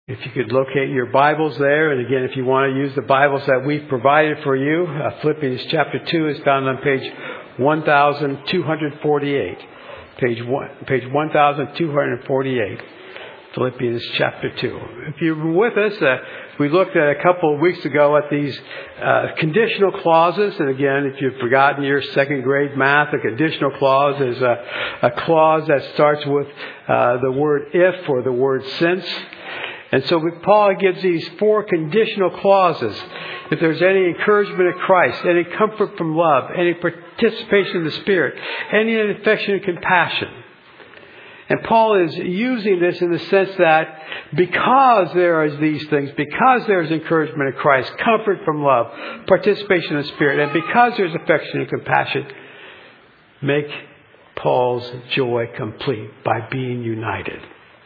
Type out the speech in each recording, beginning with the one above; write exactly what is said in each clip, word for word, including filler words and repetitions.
If you could locate your Bibles there, and again, if you want to use the Bibles that we've provided for you, uh, Philippians chapter two is found on page one thousand two hundred forty-eight. Page one, page one thousand two hundred forty-eight. Philippians chapter two. If you were with us, uh, we looked at a couple of weeks ago at these uh, conditional clauses. And again, if you've forgotten your second grade math, a conditional clause is a, a clause that starts with uh, the word if or the word since. And so Paul gives these four conditional clauses. If there's any encouragement of Christ, any comfort from love, any participation in the Spirit, any affection and compassion. And Paul is using this in the sense that because there is these things, because there's encouragement of Christ, comfort from love, participation in the Spirit, and because there's affection and compassion, make Paul's joy complete by being united.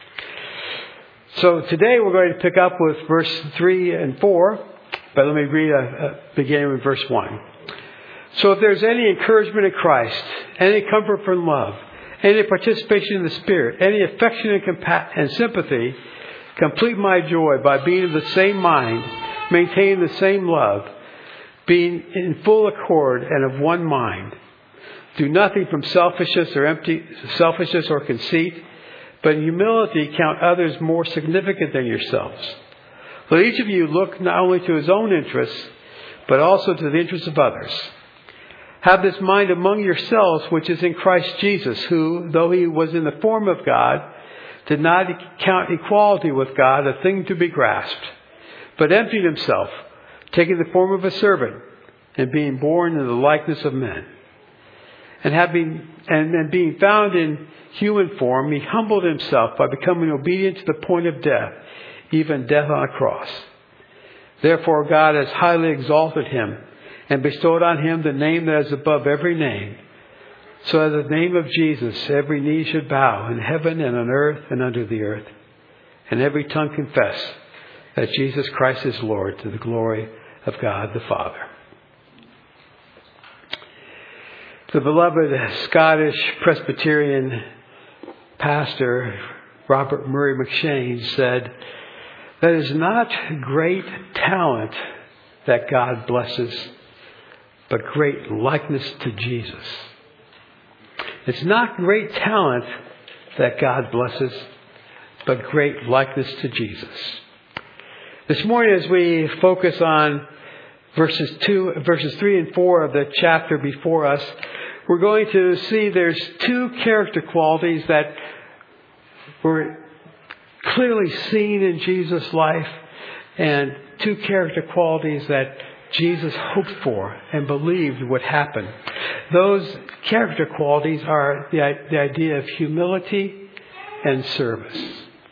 So today we're going to pick up with verse three and four, but let me read a, a beginning with verse one. So if there's any encouragement in Christ, any comfort from love, any participation in the Spirit, any affection and, compa- and sympathy, complete my joy by being of the same mind, maintaining the same love, being in full accord and of one mind. Do nothing from selfishness or empty selfishness or conceit, but in humility count others more significant than yourselves. Let each of you look not only to his own interests, but also to the interests of others. Have this mind among yourselves, which is in Christ Jesus, who, though he was in the form of God, did not count equality with God a thing to be grasped, but emptied himself, taking the form of a servant, and being born in the likeness of men. And having and, and being found in human form, he humbled himself by becoming obedient to the point of death, even death on a cross. Therefore God has highly exalted him and bestowed on him the name that is above every name, so that at the name of Jesus every knee should bow in heaven and on earth and under the earth, and every tongue confess that Jesus Christ is Lord, to the glory of God the Father. The beloved Scottish Presbyterian pastor Robert Murray McCheyne said, "That is not great talent that God blesses, but great likeness to Jesus." It's not great talent that God blesses, but great likeness to Jesus. This morning, as we focus on verses two, verses three and four of the chapter before us, we're going to see there's two character qualities that were clearly seen in Jesus' life, and two character qualities that Jesus hoped for and believed would happen. Those character qualities are the, the idea of humility and service.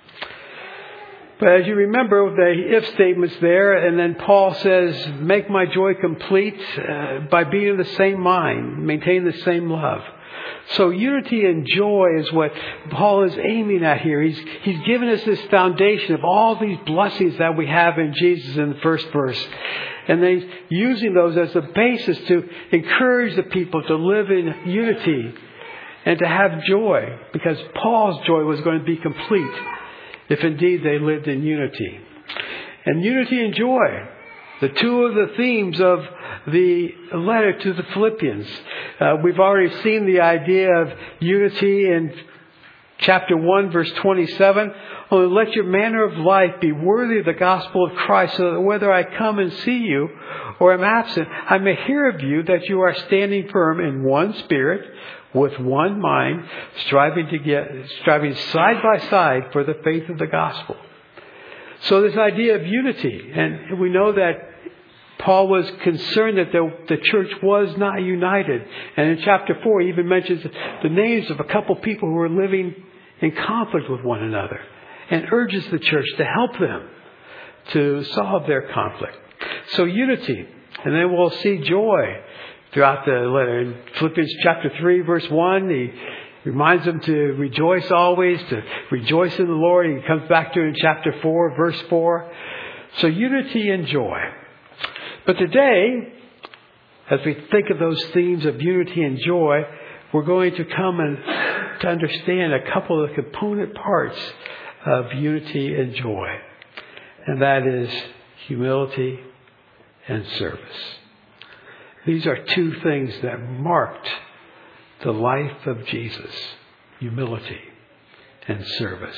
But as you remember the if statements there, and then Paul says, make my joy complete uh, by being of the same mind, maintain the same love. So unity and joy is what Paul is aiming at here. He's, he's given us this foundation of all these blessings that we have in Jesus in the first verse. And then he's using those as the basis to encourage the people to live in unity and to have joy, because Paul's joy was going to be complete if indeed they lived in unity. And unity and joy, the two of the themes of the letter to the Philippians. Uh, we've already seen the idea of unity in chapter one, verse twenty-seven. Only let your manner of life be worthy of the gospel of Christ, so that whether I come and see you or am absent, I may hear of you that you are standing firm in one spirit, with one mind, striving to get, striving side by side for the faith of the gospel. So this idea of unity, and we know that Paul was concerned that the, the church was not united. And in chapter four, he even mentions the names of a couple people who were living in conflict with one another, and urges the church to help them to solve their conflict. So unity, and then we'll see joy throughout the letter. In Philippians chapter three, verse one, he reminds them to rejoice always, to rejoice in the Lord. He comes back to it in chapter four, verse four. So unity and joy. But today, as we think of those themes of unity and joy, we're going to come and to understand a couple of the component parts of unity and joy. And that is humility and service. These are two things that marked the life of Jesus. Humility and service.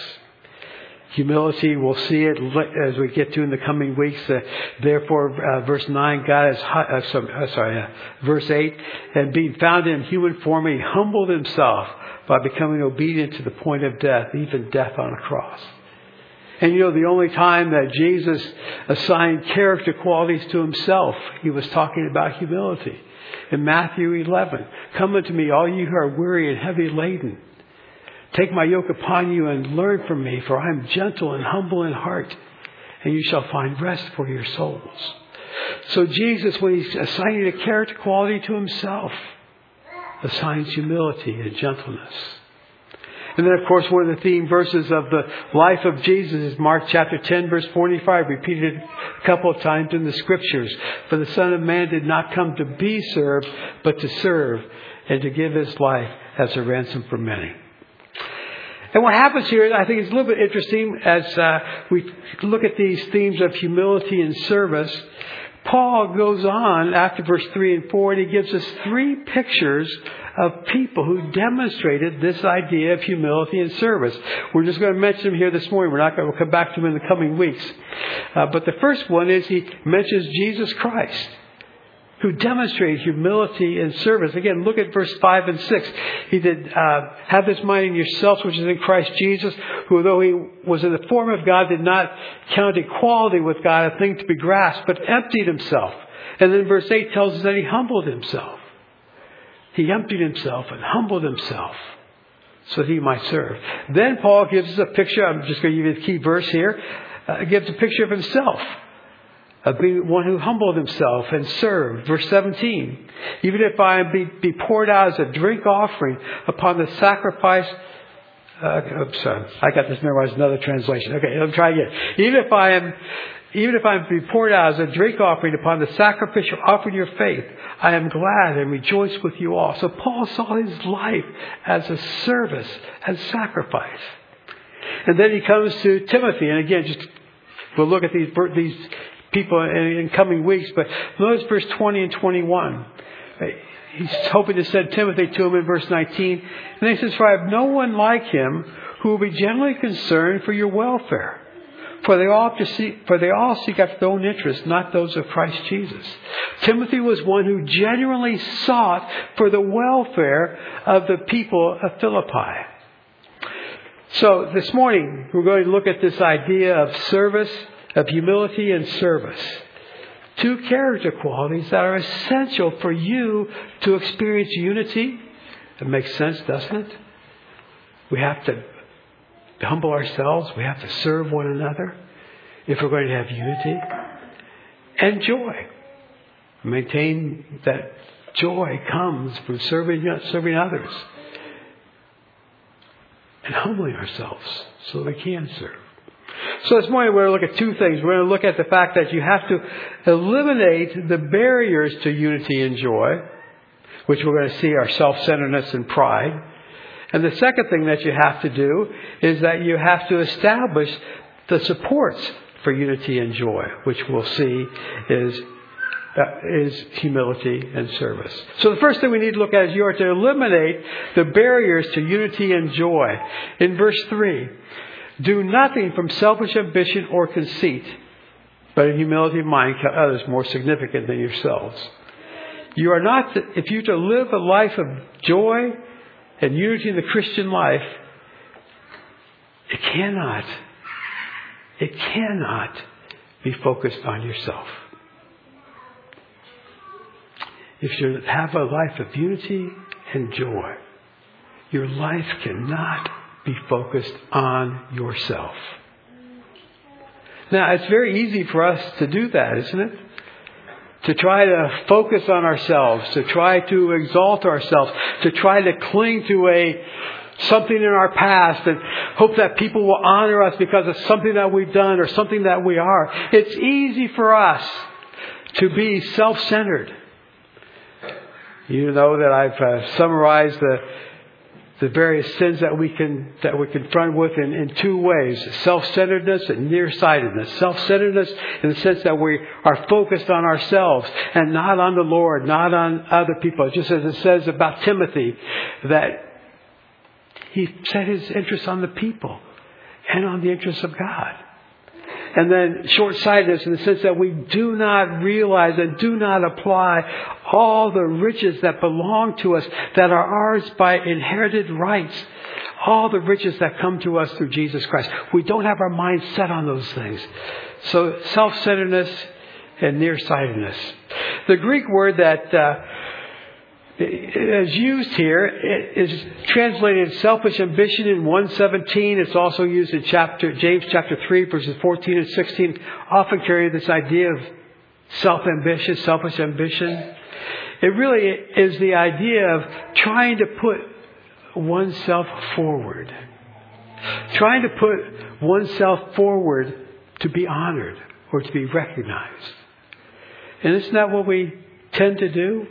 Humility, we'll see it as we get to in the coming weeks. Uh, therefore, uh, verse nine, God is, uh, sorry, uh, sorry uh, verse eight, and being found in human form, He humbled Himself by becoming obedient to the point of death, even death on a cross. And you know, the only time that Jesus assigned character qualities to Himself, He was talking about humility. In Matthew eleven, come unto me, all you who are weary and heavy laden. Take my yoke upon you and learn from me, for I am gentle and humble in heart, and you shall find rest for your souls. So Jesus, when He's assigning a character quality to Himself, assigns humility and gentleness. And then, of course, one of the theme verses of the life of Jesus is Mark chapter ten, verse forty-five, repeated a couple of times in the Scriptures. For the Son of Man did not come to be served, but to serve, and to give His life as a ransom for many. And what happens here, I think it's a little bit interesting as uh, we look at these themes of humility and service. Paul goes on after verse three and four, and he gives us three pictures of people who demonstrated this idea of humility and service. We're just going to mention them here this morning. We're not going to we'll come back to them in the coming weeks. Uh, but the first one is he mentions Jesus Christ, who demonstrated humility and service. Again, look at verse five and six. He did, uh, have this mind in yourselves, which is in Christ Jesus, who though He was in the form of God, did not count equality with God a thing to be grasped, but emptied Himself. And then verse eight tells us that He humbled Himself. He emptied Himself and humbled Himself so that He might serve. Then Paul gives us a picture. I'm just going to give you the key verse here. Uh, gives a picture of Himself. Of being one who humbled Himself and served. Verse seventeen. Even if I be, be poured out as a drink offering upon the sacrifice. Uh, oops, sorry. I got this memorized in another translation. Okay, let me try again. Even if I am, even if I am be poured out as a drink offering upon the sacrificial offering of your faith, I am glad and rejoice with you all. So Paul saw his life as a service, as sacrifice. And then he comes to Timothy, and again, just we'll look at these these. people in coming weeks, but notice verse twenty and twenty-one. He's hoping to send Timothy to him in verse nineteen. And he says, for I have no one like him who will be generally concerned for your welfare. For they all to seek, for they all seek after their own interests, not those of Christ Jesus. Timothy was one who genuinely sought for the welfare of the people of Philippi. So this morning, we're going to look at this idea of service, of humility and service. Two character qualities that are essential for you to experience unity. It makes sense, doesn't it? We have to humble ourselves. We have to serve one another if we're going to have unity. And joy. Maintain that joy comes from serving, serving others. And humbling ourselves so we can serve. So this morning we're going to look at two things. We're going to look at the fact that you have to eliminate the barriers to unity and joy, which we're going to see are self-centeredness and pride. And the second thing that you have to do is that you have to establish the supports for unity and joy, which we'll see is uh, is humility and service. So the first thing we need to look at is you are to eliminate the barriers to unity and joy. In verse three, do nothing from selfish ambition or conceit, but in humility of mind count others more significant than yourselves. You are not, to, if you to live a life of joy and unity in the Christian life, it cannot, it cannot be focused on yourself. If you have a life of unity and joy, your life cannot be focused on yourself. Now, it's very easy for us to do that, isn't it? To try to focus on ourselves, to try to exalt ourselves, to try to cling to a something in our past and hope that people will honor us because of something that we've done or something that we are. It's easy for us to be self-centered. You know that I've uh, summarized the the various sins that we can that we confront with in, in two ways: self-centeredness and nearsightedness. Self-centeredness in the sense that we are focused on ourselves and not on the Lord, not on other people. Just as it says about Timothy, that he set his interest on the people and on the interests of God. And then short-sightedness in the sense that we do not realize and do not apply all the riches that belong to us, that are ours by inherited rights. All the riches that come to us through Jesus Christ. We don't have our minds set on those things. So self-centeredness and nearsightedness. The Greek word that uh, is used here is translated selfish ambition in one seventeen. It's also used in chapter James chapter three, verses fourteen and sixteen. Often carry this idea of self-ambition, selfish ambition. It really is the idea of trying to put oneself forward. Trying to put oneself forward to be honored or to be recognized. And isn't that what we tend to do?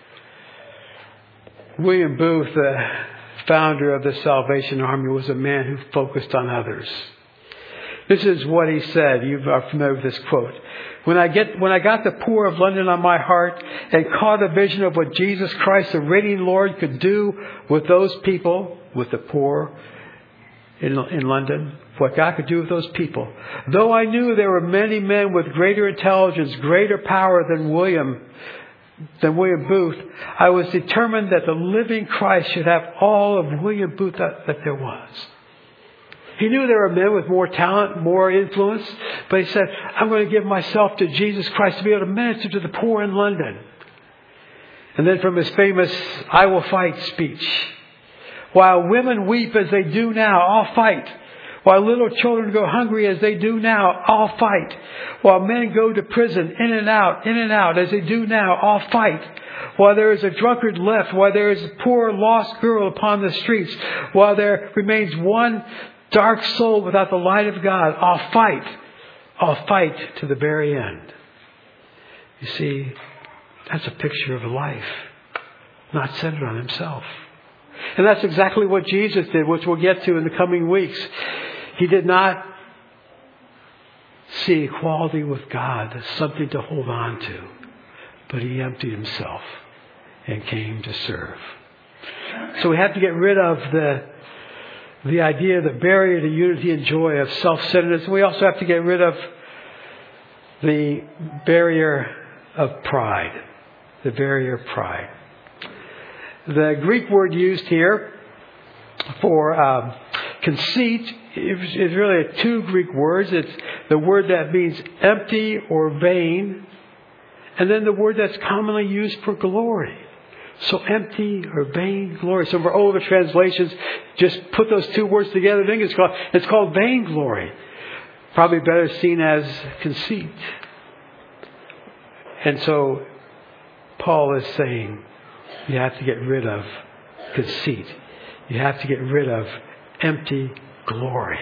William Booth, the founder of the Salvation Army, was a man who focused on others. This is what he said. You are familiar with this quote. When I get, when I got the poor of London on my heart and caught a vision of what Jesus Christ, the reigning Lord, could do with those people, with the poor in, in London, what God could do with those people. Though I knew there were many men with greater intelligence, greater power than William, than William Booth, I was determined that the living Christ should have all of William Booth that, that there was. He knew there were men with more talent, more influence, but he said, I'm going to give myself to Jesus Christ to be able to minister to the poor in London. And then from his famous I will fight speech. While women weep as they do now, I'll fight. While little children go hungry as they do now, I'll fight. While men go to prison, in and out, in and out, as they do now, I'll fight. While there is a drunkard left, while there is a poor lost girl upon the streets, while there remains one dark soul without the light of God, I'll fight. I'll fight to the very end. You see, that's a picture of a life not centered on himself. And that's exactly what Jesus did, which we'll get to in the coming weeks. He did not see equality with God as something to hold on to, but he emptied himself and came to serve. So we have to get rid of the the idea, the barrier to unity and joy of self-centeredness. We also have to get rid of the barrier of pride. The barrier of pride. The Greek word used here for um, conceit is really two Greek words. It's the word that means empty or vain, and then the word that's commonly used for glory. So empty or vain glory. Some of our older translations just put those two words together. I think it's called, it's called vainglory. Probably better seen as conceit. And so Paul is saying you have to get rid of conceit. You have to get rid of empty glory.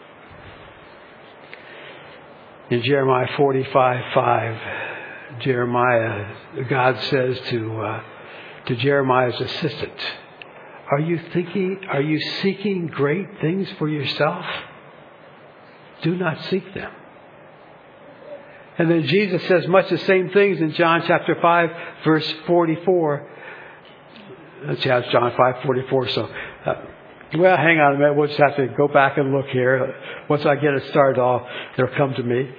In Jeremiah forty-five five, Jeremiah, God says to uh, to Jeremiah's assistant, are you thinking, are you seeking great things for yourself? Do not seek them. And then Jesus says much the same things in John chapter five, verse forty-four. That's John five forty-four. So, uh, well, hang on a minute. We'll just have to go back and look here. Once I get it started off, it'll come to me.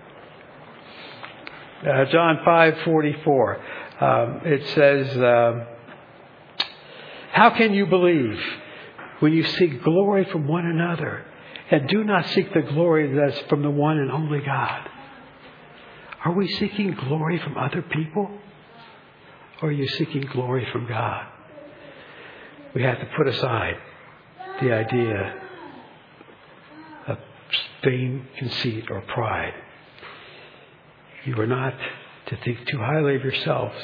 Uh, John five forty-four. Um, it says, uh, how can you believe when you seek glory from one another and do not seek the glory that's from the one and only God? Are we seeking glory from other people? Or are you seeking glory from God? We have to put aside the idea of vain conceit or pride. You are not to think too highly of yourselves.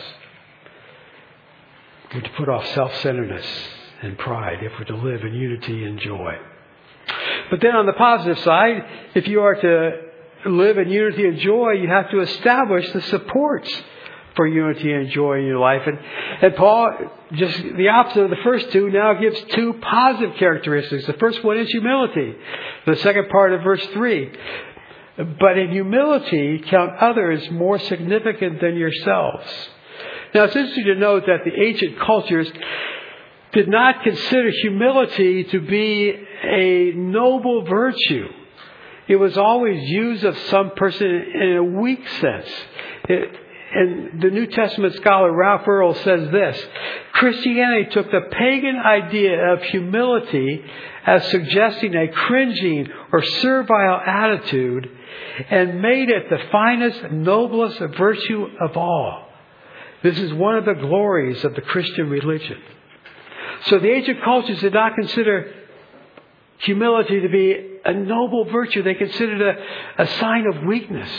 We're to put off self-centeredness and pride if we're to live in unity and joy. But then on the positive side, if you are to live in unity and joy, you have to establish the supports for unity and joy in your life. And, and Paul, just the opposite of the first two, now gives two positive characteristics. The first one is humility. The second part of verse three. But in humility, count others more significant than yourselves. Now, it's interesting to note that the ancient cultures did not consider humility to be a noble virtue. It was always used of some person in a weak sense. It, and the New Testament scholar Ralph Earl says this: Christianity took the pagan idea of humility as suggesting a cringing or servile attitude and made it the finest, noblest virtue of all. This is one of the glories of the Christian religion. So the ancient cultures did not consider humility to be a noble virtue. They considered it a, a sign of weakness.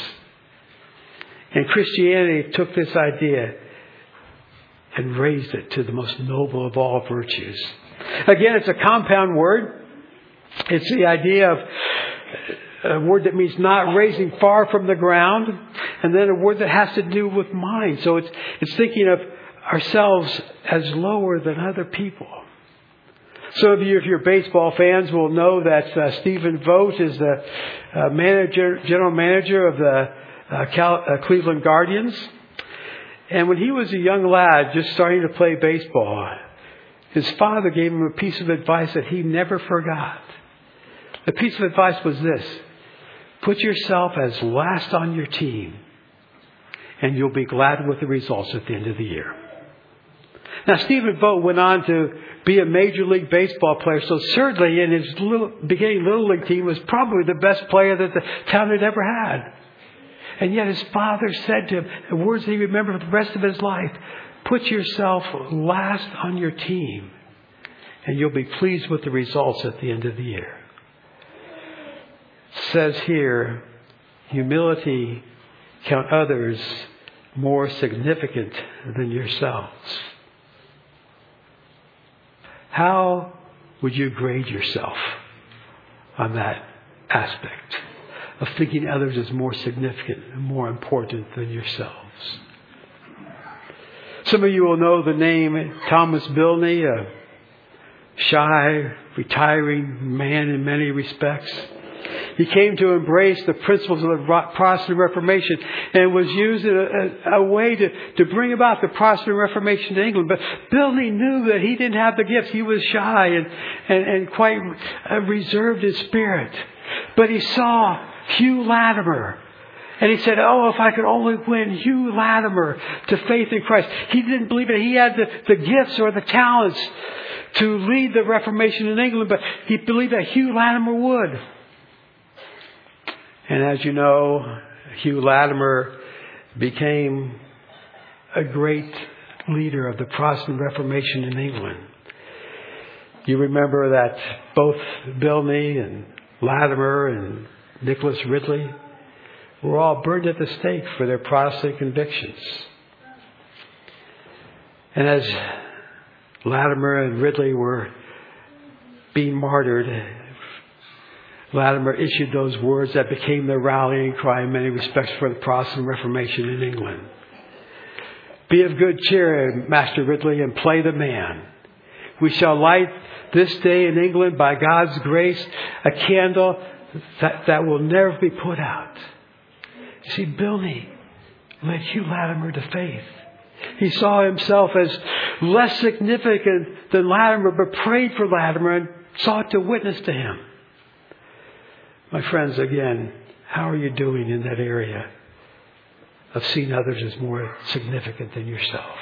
And Christianity took this idea and raised it to the most noble of all virtues. Again, it's a compound word. It's the idea of a word that means not raising far from the ground, and then a word that has to do with mind. So it's it's thinking of ourselves as lower than other people. Some of you, if you're baseball fans, will know that uh, Stephen Vogt is the uh, manager, general manager of the uh, Cal- uh, Cleveland Guardians. And when he was a young lad just starting to play baseball, his father gave him a piece of advice that he never forgot. The piece of advice was this: put yourself as last on your team, and you'll be glad with the results at the end of the year. Now, Stephen Vogt went on to be a Major League Baseball player, so certainly in his little, beginning Little League team was probably the best player that the town had ever had. And yet his father said to him, the words that he remembered for the rest of his life: put yourself last on your team, and you'll be pleased with the results at the end of the year. It says here, humility, count others more significant than yourselves. How would you grade yourself on that aspect of thinking others as more significant and more important than yourselves? Some of you will know the name Thomas Bilney, a shy, retiring man in many respects. He came to embrace the principles of the Protestant Reformation and was used in a, a, a way to, to bring about the Protestant Reformation in England. But Bilney knew that he didn't have the gifts. He was shy and, and, and quite uh, reserved in spirit. But he saw Hugh Latimer. And he said, oh, if I could only win Hugh Latimer to faith in Christ. He didn't believe that he had the, the gifts or the talents to lead the Reformation in England, but he believed that Hugh Latimer would. And as you know, Hugh Latimer became a great leader of the Protestant Reformation in England. You remember that both Bilney and Latimer and Nicholas Ridley were all burned at the stake for their Protestant convictions. And as Latimer and Ridley were being martyred, Latimer issued those words that became the rallying cry in many respects for the Protestant Reformation in England. Be of good cheer, Master Ridley, and play the man. We shall light this day in England, by God's grace, a candle that, that will never be put out. You see, Bilney led Hugh Latimer to faith. He saw himself as less significant than Latimer, but prayed for Latimer and sought to witness to him. My friends, again, how are you doing in that area of seeing others as more significant than yourself?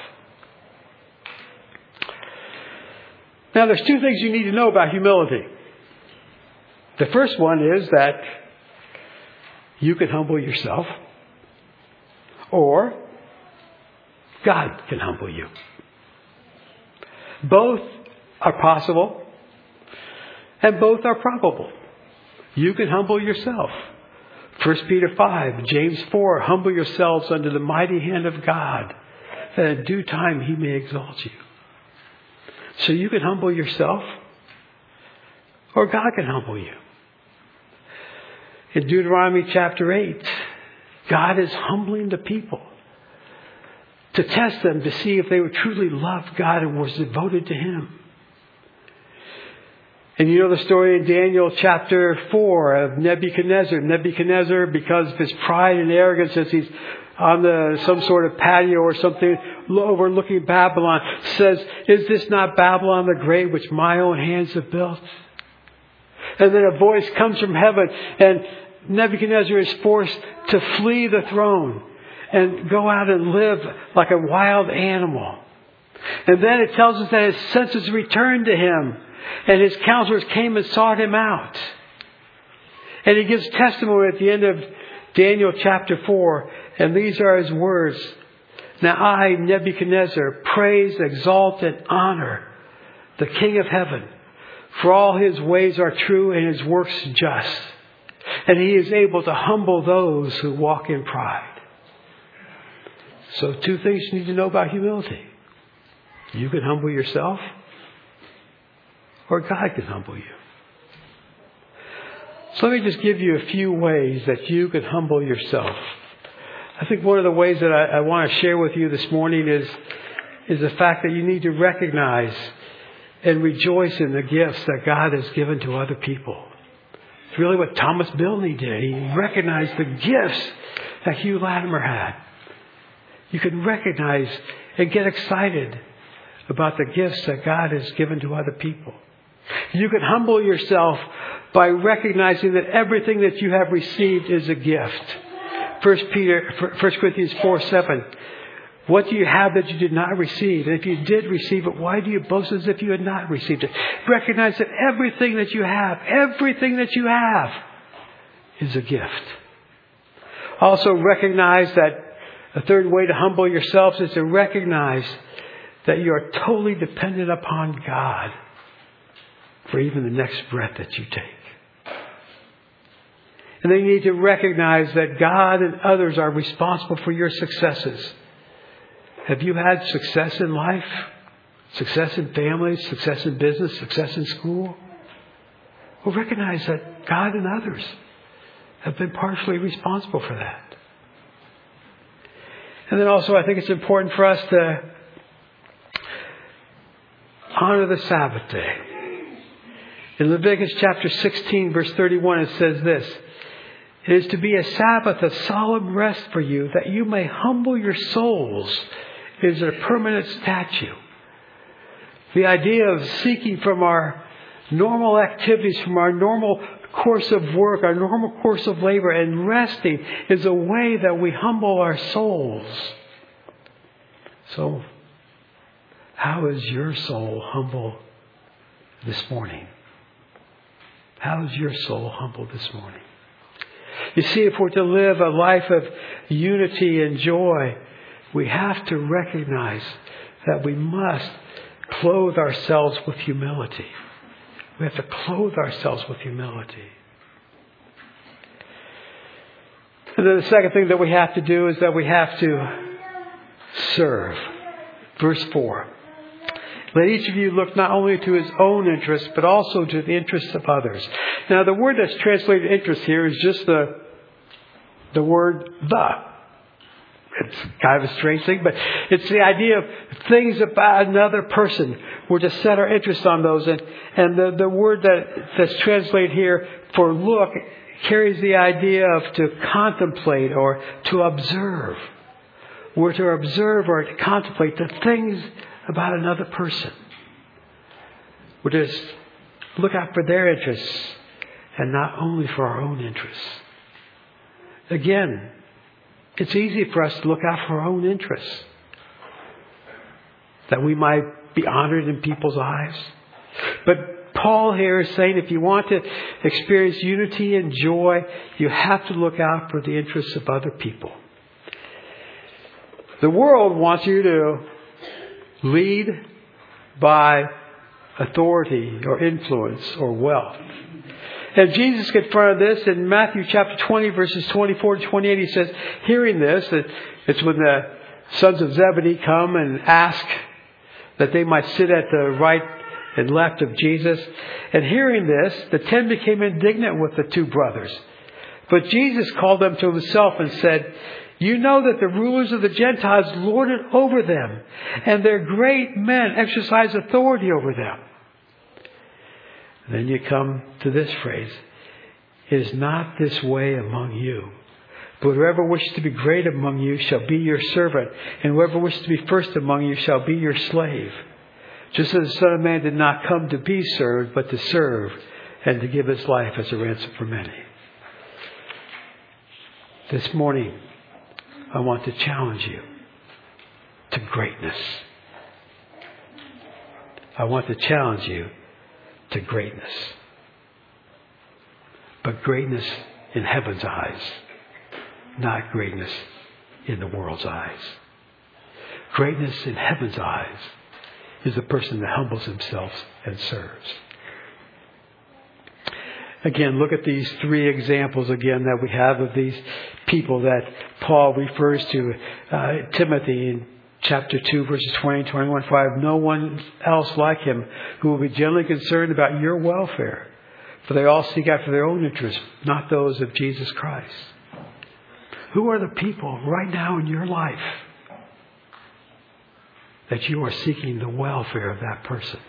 Now, there's two things you need to know about humility. The first one is that you can humble yourself, or God can humble you. Both are possible, and both are probable. You can humble yourself. First Peter five, James four, humble yourselves under the mighty hand of God, that in due time He may exalt you. So you can humble yourself, or God can humble you. In Deuteronomy chapter eight, God is humbling the people to test them to see if they would truly love God and was devoted to Him. And you know the story in Daniel chapter four of Nebuchadnezzar. Nebuchadnezzar, because of his pride and arrogance, as he's on the some sort of patio or something overlooking Babylon, says, "Is this not Babylon the Great, which my own hands have built?" And then a voice comes from heaven, and Nebuchadnezzar is forced to flee the throne and go out and live like a wild animal. And then it tells us that his senses returned to him, and his counselors came and sought him out. And he gives testimony at the end of Daniel chapter four, and these are his words. "Now I, Nebuchadnezzar, praise, exalt, and honor the King of heaven, for all his ways are true and his works just. And he is able to humble those who walk in pride." So two things you need to know about humility. You can humble yourself, or God can humble you. So let me just give you a few ways that you can humble yourself. I think one of the ways that I, I want to share with you this morning is, is the fact that you need to recognize and rejoice in the gifts that God has given to other people. It's really what Thomas Bilney did. He recognized the gifts that Hugh Latimer had. You can recognize and get excited about the gifts that God has given to other people. You can humble yourself by recognizing that everything that you have received is a gift. First Peter, First Corinthians four seven. What do you have that you did not receive? And if you did receive it, why do you boast as if you had not received it? Recognize that everything that you have, everything that you have is a gift. Also recognize that a third way to humble yourselves is to recognize that you are totally dependent upon God for even the next breath that you take. And then you need to recognize that God and others are responsible for your successes. Have you had success in life? Success in family? Success in business? Success in school? Well, recognize that God and others have been partially responsible for that. And then also I think it's important for us to honor the Sabbath day. In Leviticus chapter sixteen, verse thirty-one, it says this: "It is to be a Sabbath of solemn rest for you, that you may humble your souls. It is a permanent statute." The idea of seeking from our normal activities, from our normal course of work, our normal course of labor, and resting is a way that we humble our souls. So, how is your soul humble this morning? How is your soul humble this morning? You see, if we're to live a life of unity and joy, we have to recognize that we must clothe ourselves with humility. We have to clothe ourselves with humility. And then the second thing that we have to do is that we have to serve. Verse four. "Let each of you look not only to his own interests, but also to the interests of others." Now, the word that's translated interest here is just the, the word "the." It's kind of a strange thing, but it's the idea of things about another person. We're to set our interest on those. And, and the, the word that, that's translated here for look carries the idea of to contemplate or to observe. We're to observe or to contemplate the things about another person. We're to look out for their interests and not only for our own interests. Again, it's easy for us to look out for our own interests, that we might be honored in people's eyes. But Paul here is saying if you want to experience unity and joy, you have to look out for the interests of other people. The world wants you to lead by authority or influence or wealth. And Jesus confronted this in Matthew chapter twenty, verses twenty-four to twenty-eight. He says, hearing this, that it's when the sons of Zebedee come and ask that they might sit at the right and left of Jesus. And hearing this, the ten became indignant with the two brothers. But Jesus called them to himself and said, You know that the rulers of the Gentiles lord it over them, and their great men exercise authority over them. And then you come to this phrase, is not this way among you. But whoever wishes to be great among you shall be your servant, and whoever wishes to be first among you shall be your slave. Just as the Son of Man did not come to be served, but to serve, and to give his life as a ransom for many. This morning, I want to challenge you to greatness. I want to challenge you to greatness. But greatness in heaven's eyes, not greatness in the world's eyes. Greatness in heaven's eyes is the person that humbles himself and serves. Again, look at these three examples again that we have of these people that Paul refers to. Uh, Timothy in chapter two, verses twenty and twenty-one. For I have no one else like him who will be generally concerned about your welfare. For they all seek after their own interests, not those of Jesus Christ. Who are the people right now in your life that you are seeking the welfare of that person?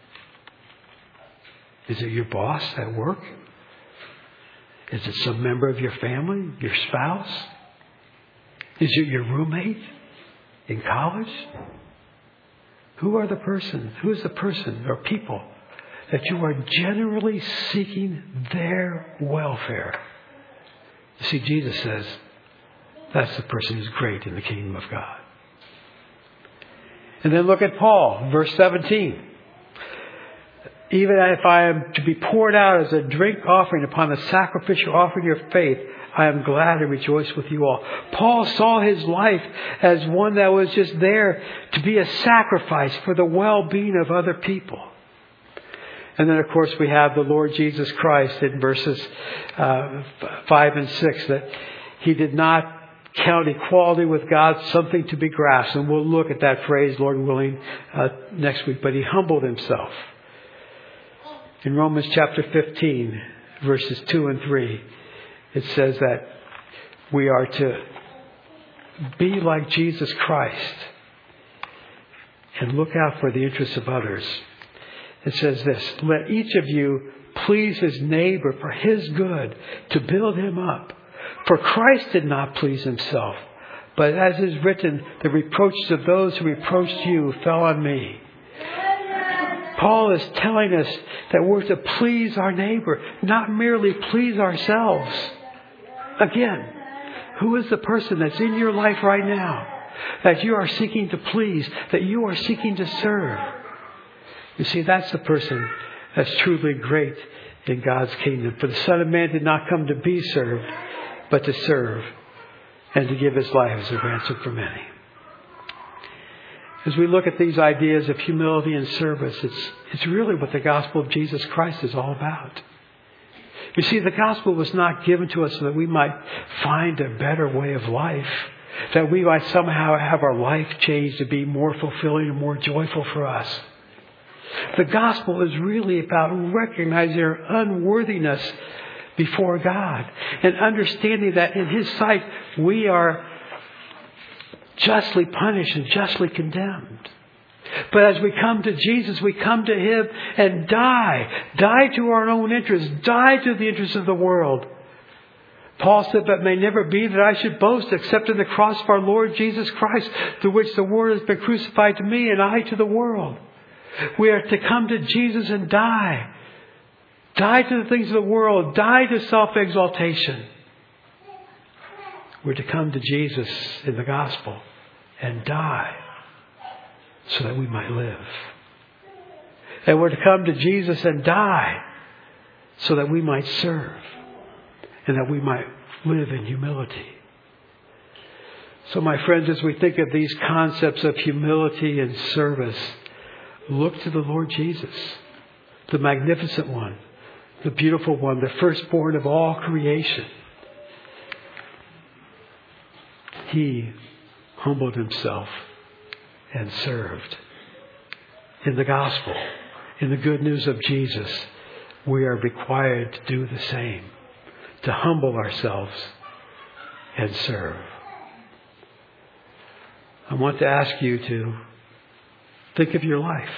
Is it your boss at work? Is it some member of your family, your spouse? Is it your roommate in college? Who are the person? Who is the person or people that you are generally seeking their welfare? You see, Jesus says that's the person who's great in the kingdom of God. And then look at Paul, verse seventeen. Even if I am to be poured out as a drink offering upon the sacrificial offering of faith, I am glad and rejoice with you all. Paul saw his life as one that was just there to be a sacrifice for the well-being of other people. And then, of course, we have the Lord Jesus Christ in verses uh, five and six, that he did not count equality with God something to be grasped. And we'll look at that phrase, Lord willing, uh, next week. But he humbled himself. In Romans chapter fifteen, verses two and three, it says that we are to be like Jesus Christ and look out for the interests of others. It says this, let each of you please his neighbor for his good, to build him up. For Christ did not please himself, but as is written, the reproaches of those who reproached you fell on me. Paul is telling us that we're to please our neighbor, not merely please ourselves. Again, who is the person that's in your life right now that you are seeking to please, that you are seeking to serve? You see, that's the person that's truly great in God's kingdom. For the Son of Man did not come to be served, but to serve and to give his life as a ransom for many. As we look at these ideas of humility and service, it's, it's really what the gospel of Jesus Christ is all about. You see, the gospel was not given to us so that we might find a better way of life, that we might somehow have our life changed to be more fulfilling and more joyful for us. The gospel is really about recognizing our unworthiness before God and understanding that in his sight we are justly punished and justly condemned. But as we come to Jesus, we come to him and die. Die to our own interests. Die to the interests of the world. Paul said, but it may never be that I should boast except in the cross of our Lord Jesus Christ, through which the world has been crucified to me and I to the world. We are to come to Jesus and die. Die to the things of the world. Die to self-exaltation. We're to come to Jesus in the gospel and die so that we might live. And we're to come to Jesus and die so that we might serve and that we might live in humility. So, my friends, as we think of these concepts of humility and service, look to the Lord Jesus, the magnificent one, the beautiful one, the firstborn of all creation. He humbled himself and served. In the gospel, in the good news of Jesus, we are required to do the same, to humble ourselves and serve. want to ask you to think of your life.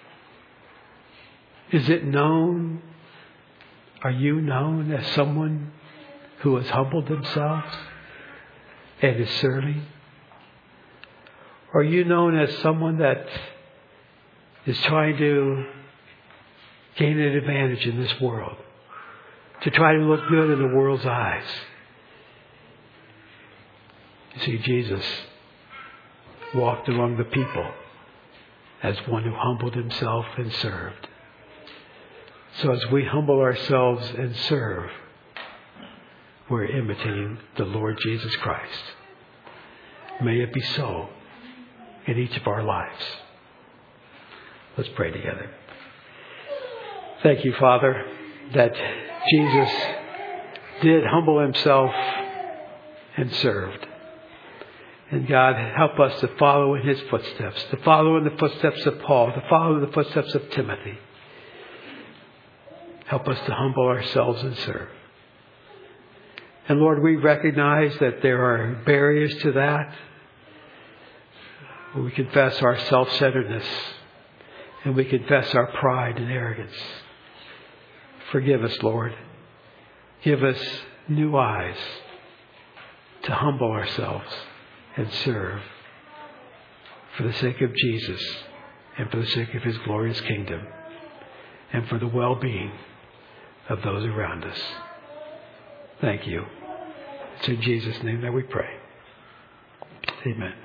Is it known? Are you known as someone who has humbled themselves and is serving? Are you known as someone that is trying to gain an advantage in this world, to try to look good in the world's eyes? You see, Jesus walked among the people as one who humbled himself and served. So as we humble ourselves and serve, we're imitating the Lord Jesus Christ. May it be so in each of our lives. Let's pray together. Thank you, Father, that Jesus did humble himself and served. And God, help us to follow in his footsteps, to follow in the footsteps of Paul, to follow in the footsteps of Timothy. Help us to humble ourselves and serve. And Lord, we recognize that there are barriers to that. We confess our self-centeredness, and we confess our pride and arrogance. Forgive us, Lord. Give us new eyes to humble ourselves and serve for the sake of Jesus and for the sake of his glorious kingdom and for the well-being of those around us. Thank you. It's in Jesus' name that we pray. Amen.